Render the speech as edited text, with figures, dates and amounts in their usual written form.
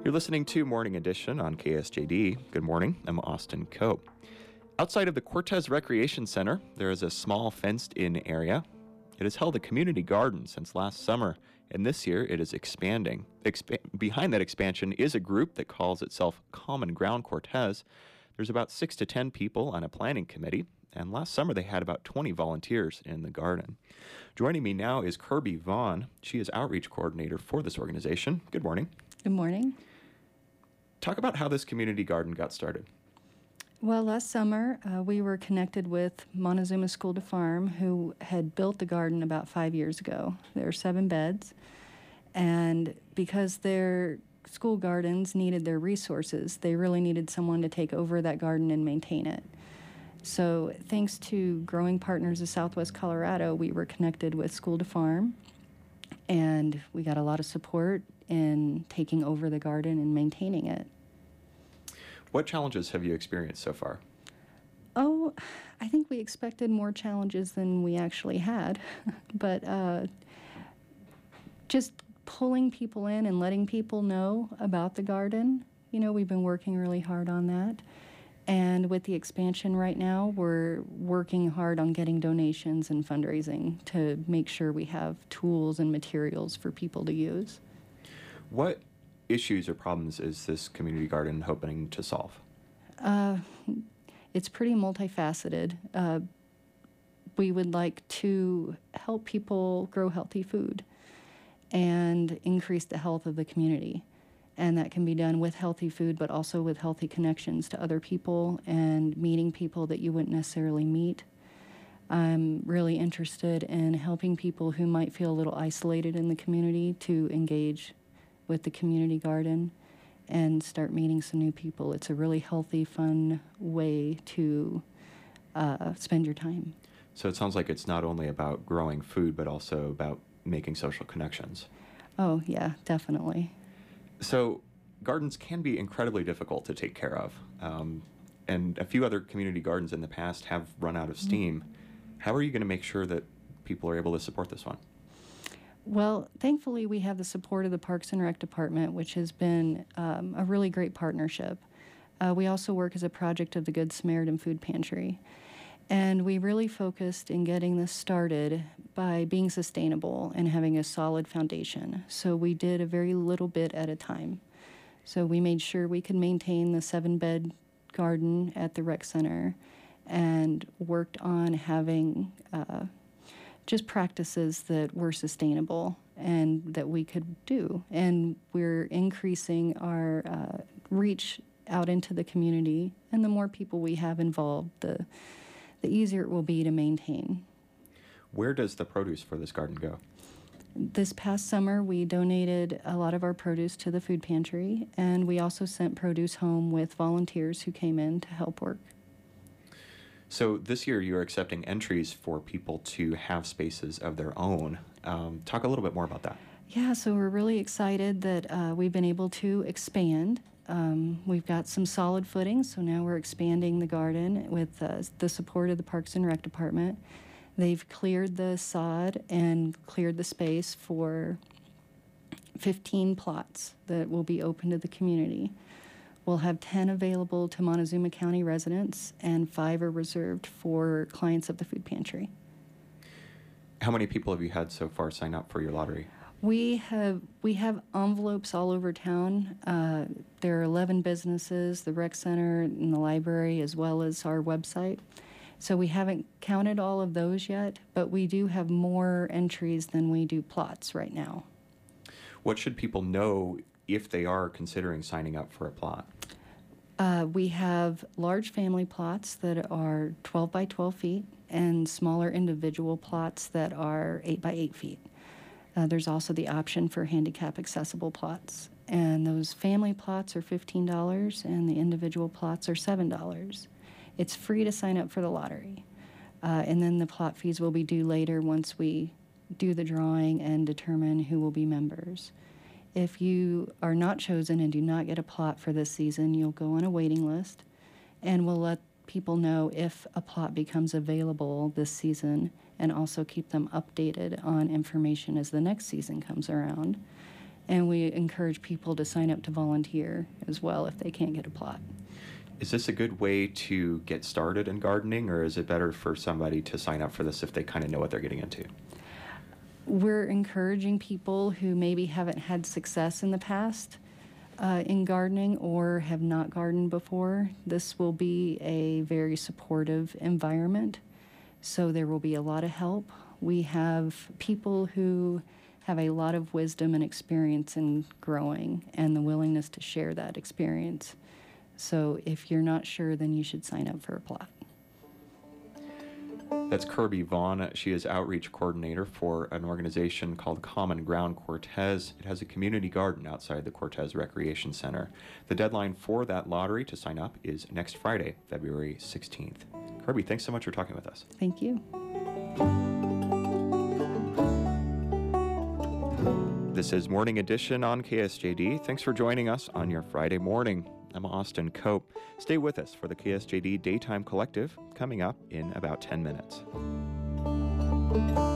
You're listening to Morning Edition on KSJD. Good morning. I'm Austin Cope. Outside of the Cortez Recreation Center, there is a small fenced-in area. It has held a community garden since last summer, and this year it is expanding. Behind that expansion is a group that calls itself Common Ground Cortez. There's about 6 to 10 people on a planning committee, and last summer they had about 20 volunteers in the garden. Joining me now is Kirby Vaughn. She is outreach coordinator for this organization. Good morning. Good morning. Talk about how this community garden got started. Well, last summer we were connected with Montezuma School to Farm, who had built the garden about 5 years ago. There are 7 beds, and because their school gardens needed their resources, they really needed someone to take over that garden and maintain it. So thanks to Growing Partners of Southwest Colorado, we were connected with School to Farm, and we got a lot of support in taking over the garden and maintaining it. What challenges have you experienced so far? Oh, I think we expected more challenges than we actually had, but just pulling people in and letting people know about the garden. You know, we've been working really hard on that. And with the expansion right now, we're working hard on getting donations and fundraising to make sure we have tools and materials for people to use. What issues or problems is this community garden hoping to solve? It's pretty multifaceted. We would like to help people grow healthy food and increase the health of the community. And that can be done with healthy food, but also with healthy connections to other people and meeting people that you wouldn't necessarily meet. I'm really interested in helping people who might feel a little isolated in the community to engage with the community garden and start meeting some new people. It's a really healthy, fun way to spend your time. So it sounds like it's not only about growing food, but also about making social connections. Oh, yeah, definitely. So gardens can be incredibly difficult to take care of. And a few other community gardens in the past have run out of steam. How are you going to make sure that people are able to support this one? Well, thankfully, we have the support of the Parks and Rec Department, which has been a really great partnership. We also work as a project of the Good Samaritan Food Pantry. And we really focused in getting this started by being sustainable and having a solid foundation. So we did a very little bit at a time. So we made sure we could maintain the 7-bed garden at the rec center and worked on having just practices that were sustainable and that we could do. And we're increasing our reach out into the community, and the more people we have involved, the easier it will be to maintain. Where does the produce for this garden go? This past summer, we donated a lot of our produce to the food pantry, and we also sent produce home with volunteers who came in to help work. So this year you're accepting entries for people to have spaces of their own. Talk a little bit more about that. Yeah, so we're really excited that we've been able to expand. We've got some solid footing, so now we're expanding the garden with the support of the Parks and Rec Department. They've cleared the sod and cleared the space for 15 plots that will be open to the community. We'll have 10 available to Montezuma County residents, and 5 are reserved for clients of the food pantry. How many people have you had so far sign up for your lottery? We have envelopes all over town. There are 11 businesses, the rec center and the library, as well as our website. So we haven't counted all of those yet, but we do have more entries than we do plots right now. What should people know if they are considering signing up for a plot? We have large family plots that are 12 by 12 feet and smaller individual plots that are 8 by 8 feet. There's also the option for handicap accessible plots. And those family plots are $15 and the individual plots are $7. It's free to sign up for the lottery. And then the plot fees will be due later once we do the drawing and determine who will be members. If you are not chosen and do not get a plot for this season, you'll go on a waiting list, and we'll let people know if a plot becomes available this season and also keep them updated on information as the next season comes around. And we encourage people to sign up to volunteer as well if they can't get a plot. Is this a good way to get started in gardening, or is it better for somebody to sign up for this if they kind of know what they're getting into? We're encouraging people who maybe haven't had success in the past in gardening or have not gardened before. This will be a very supportive environment, so there will be a lot of help. We have people who have a lot of wisdom and experience in growing and the willingness to share that experience. So if you're not sure, then you should sign up for a plot. That's Kirby Vaughn. She is outreach coordinator for an organization called Common Ground Cortez. It has a community garden outside the Cortez Recreation Center. The deadline for that lottery to sign up is next Friday, February 16th. Kirby, thanks so much for talking with us. Thank you. This is Morning Edition on KSJD. Thanks for joining us on your Friday morning. I'm Austin Cope. Stay with us for the KSJD Daytime Collective coming up in about 10 minutes.